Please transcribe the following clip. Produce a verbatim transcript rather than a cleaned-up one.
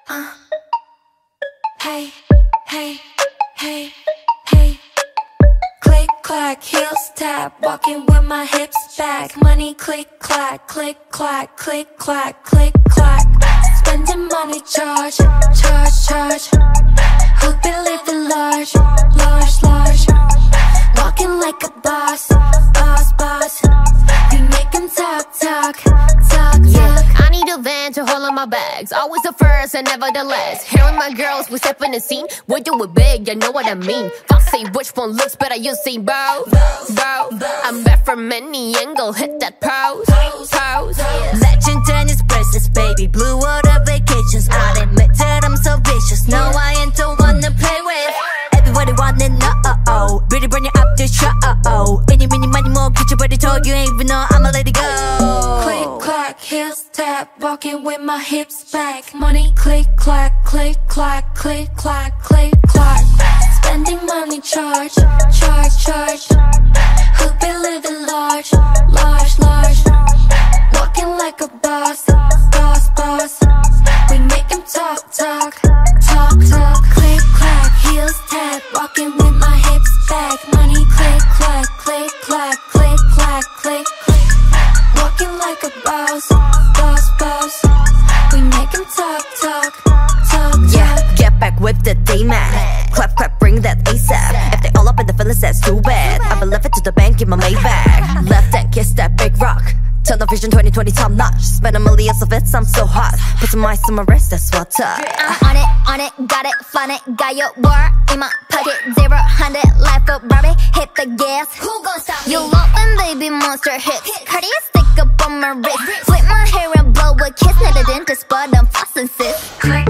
Uh. Hey, hey, hey, hey. Click, clack, heels tap, walking with my hips back. Money click, clack, click, clack, click, clack, click, clack. Spending money, charge, charge, charge. Hope be living large, large, large. Walking like a boss, boss, boss. We make 'em talk, talk, talk, Yeah, talk. I need a van to hold on my bags. Always the first and never the last. Here with my girls, we step in the scene. We do it big, you know what I mean. Foxy, which one looks better? You see both, both. I'm back from any angle, hit that pose, pose. Legend and his bracelets, baby. Blue water vacations. I admit that I'm so vicious. No, I ain't the one to play with. Everybody wanna know. Really bring it up the show. Any, mini, money, more. Get your body told you ain't even know I'ma let it go. Click, clack, heels tap, walking with my hips back. Money click, clack, click, clack, click, clack, click, clack. Spending money, charge, charge, charge. Hope be living large, large, large. Walking like a boss, boss, boss. We make 'em talk, talk, talk, talk. Click, clack, heels tap, walking with my hips back. Money click, clack, click, clack, click, clack, click, click. Walking like a boss, boss, boss. We make 'em talk, talk, talk, Yeah, talk. get back with the D-Mac. Clap, clap, bring that ASAP. If they all up in the feelings, that's too bad. I'ma left it to the bank, give my Maybach. Left and kiss that big rock. Tunnel vision twenty twenty top notch. Spend a million of it, I'm so hot. Put some ice on my wrist, that's what's up. I'm on it, on it, got it, fun it, got your war in my pocket. Zero, hundred, life up, Barbie, hit the gas. Who gon' stop me? You love when baby monster hits. Cartier stick up on my wrist. Flip my hair and blow a kiss. Not a dentist, but I'm flossing sis. Click,